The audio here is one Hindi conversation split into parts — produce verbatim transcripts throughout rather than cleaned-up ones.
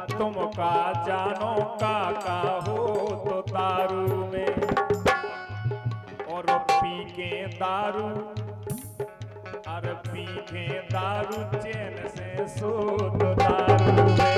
तुम का जानो का का हो तो दारू में, और पी के दारू, अरे पी के दारू चैन से सो तो दारू में।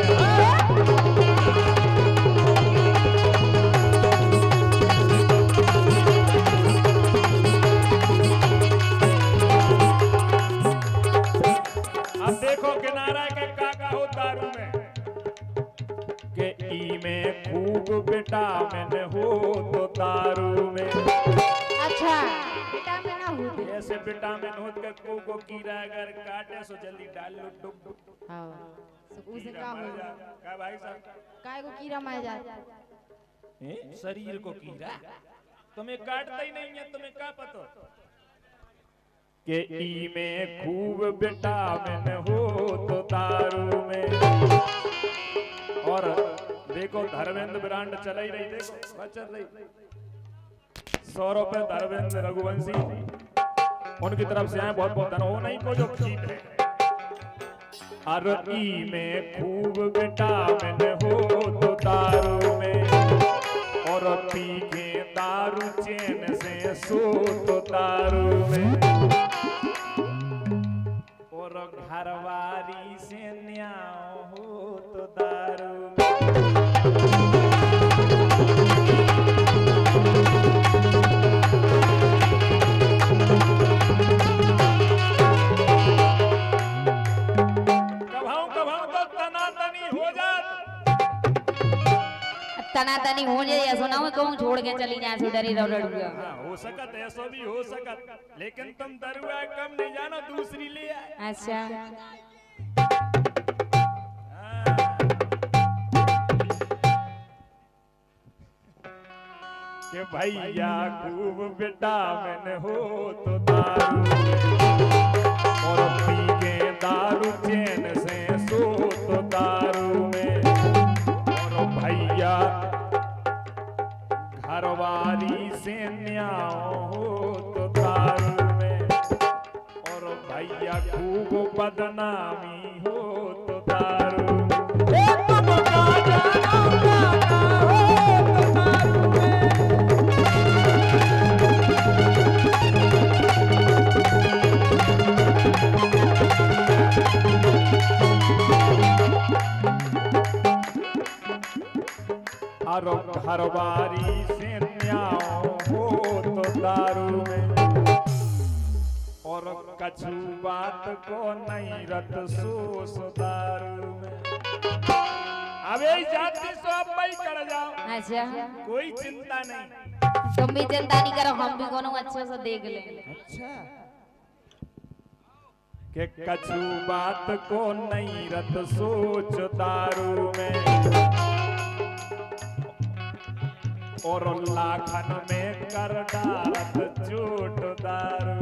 अब देखो किनारा के काका हो दारू में, के ई में खूब विटामिन हो तो दारू में। अच्छा विटामिन ना हो ऐसे विटामिन हो के को को कीड़ा अगर काटे सो जल्दी डाल लो डुब डुब। हां उसे का हो का भाई साहब काय को कीड़ा मार जाता है शरीर को कीड़ा, तुम्हें काटता ही नहीं है, तुम्हें क्या पता के ई में खूब विटामिन हो तो दारू में। और देखो धर्मेंद्र ब्रांड चल ही रही, देखो चल रही सौ रुपए धर्मेंद्र रघुवंशी उनकी तरफ से आए, बहुत बहुत धन्यवाद। वो नहीं को जो खींच है और ई में खूब विटामिन हो तो दारू में, और पी के दारू चैन से सो तो दारू में, और घरवारी से न्याय हो तो दारू में। कभाऊ कभाऊ तो तनातनी हो जात, तनातनी हो जाए या सुनाओ कहूं छोड़ के चली जाए सो डरी रहो डरुआ। हाँ, हो सकत ऐसा भी हो सकत, लेकिन तुम दरुआ कम नहीं जानो दूसरी ले आए। अच्छा के भैया खूब विटामिन हो तो दारू में, और पी के दारू चैन से सो तो दारू में, और भैया घरवारी से न्याय हो तो दारू में, और भैया खूब बदनामी हो तो दारू में। और घरवारी से न्याय हो तो दारू में, और कछु बात को नहीं रत सोस दारू में। अबे जाति सो अब भाई कर जाओ। अच्छा कोई चिंता नहीं, तुम भी चिंता नहीं करो, हम भी कोनो अच्छे से देख लेंगे। अच्छा के कछु बात को नहीं रत सोच दारू में, और लाखन में कर डारत चोट दारू।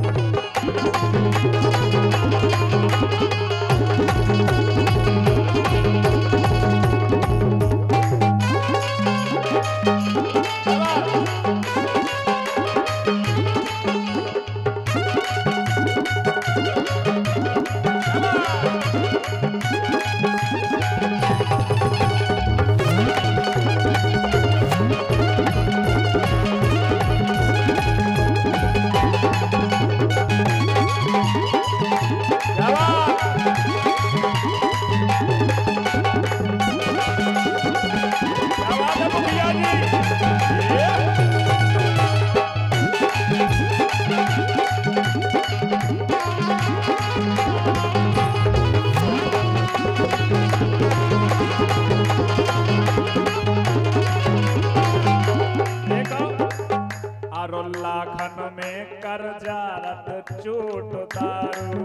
लाखन में कर जारत चोट दारू।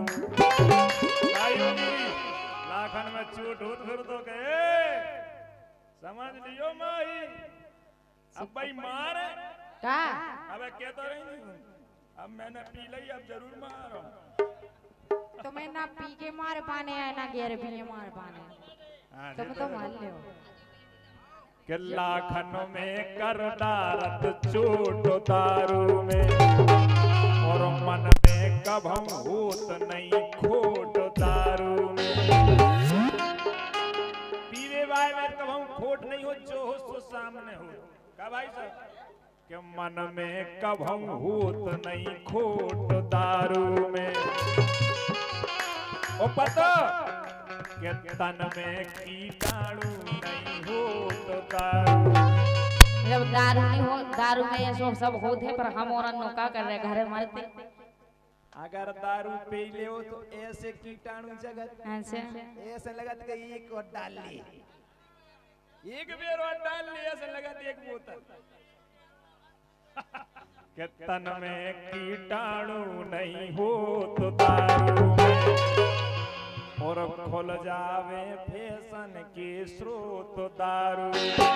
लाखन में चोट हो फिर तो गए, समझ लियो माई। अब भाई मार का अब क्या तो रही नहीं, अब मैंने पी ली, अब जरूर मारो। तो मैं ना पी के मार पाने है ना गैर पी के मार पाने, तुम तो मान ले कि लाखन में कर दारत चोट दारू में, और मन में कभम होत नहीं खोट दारू में। पीवे भाई साहब कि मन में कभू होत नहीं खोट दारू में, ओ पता कि तन में कीटाणु नहीं होत दारू। जब दारू नहीं हो, दारू में ये सब सब होते पर हम और अन्नो का कर रहे घर मरते। अगर दारू पी ले हो तो ऐसे कीटाणु जगत ऐसे ऐसे लगत के एक और डाल ली, एक बेर और डाल ले ऐसे लगत एक बोतल कि तन में कीटाणु नहीं होत दारू में, और खुल जावे फैशन के स्रोत दारू।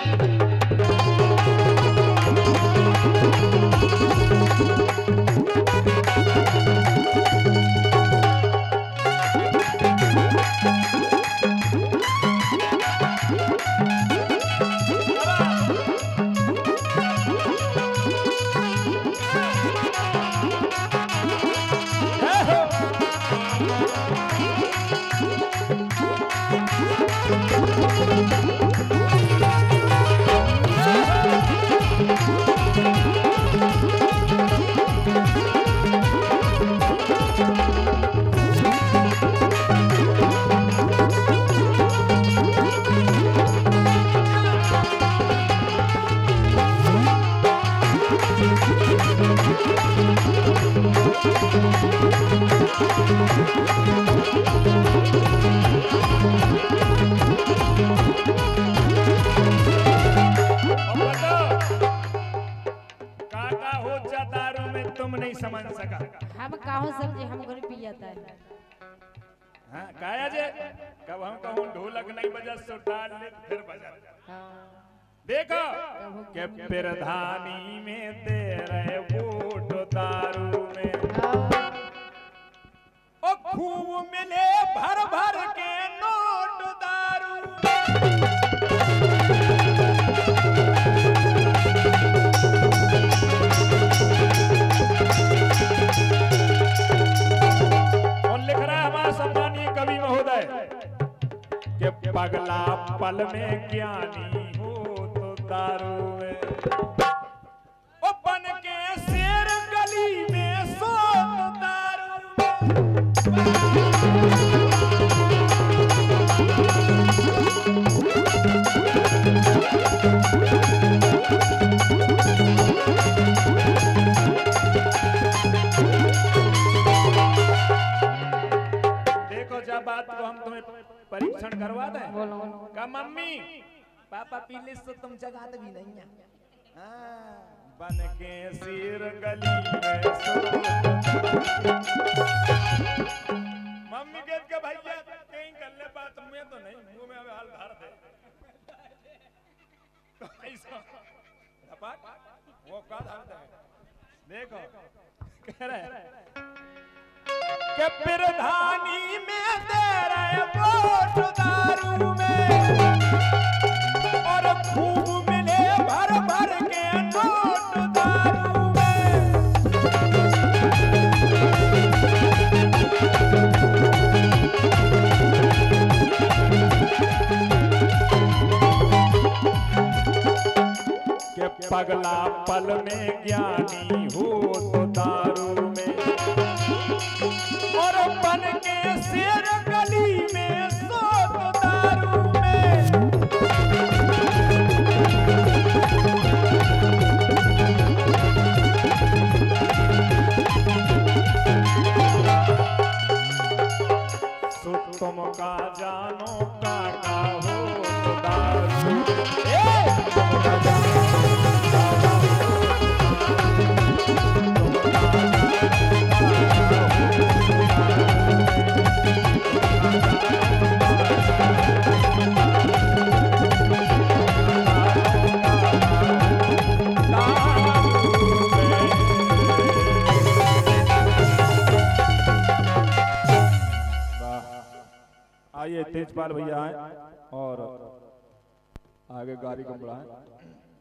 तुम नहीं समझ सका, हम काहो समझे हम घर पी जाता है। हाँ काया जे कब हम कहूँ ढोलक नहीं बजा सो डाल ले फिर बजा। देखो कि प्रधानी में दे रहे वोट दारू में, ओ खूब मिले भर भर के नोट दारू के पगला पल में ज्ञानी हो तो दारू में, ओ बन के शेर गली में सो तो दारू देखो जब बात को हम तुम्हें परीक्षण करवा दे का मम्मी पापा पी ले तो तुम जगात भी नहीं है। हाँ, बन के सिर गली में सो मम्मी कहत के भैया कहीं कर ले बात में तो नहीं मुंह में हाल धार दे तो ऐसा रपाट वो का धार दे। देखो कह रहे के प्रधानी में दे रहे वोट दारू में, और खूब मिले भर भर के नोट दारू में। के पगला पल में ज्ञानी हो तो दारू में, और बन के शेर गली में सो तो दारू में। सो तुम का जानो का का हो तो दारू, ए तुम का जानो आइए तेजपाल भैया आए और आगे गाड़ी को बढ़ाएं।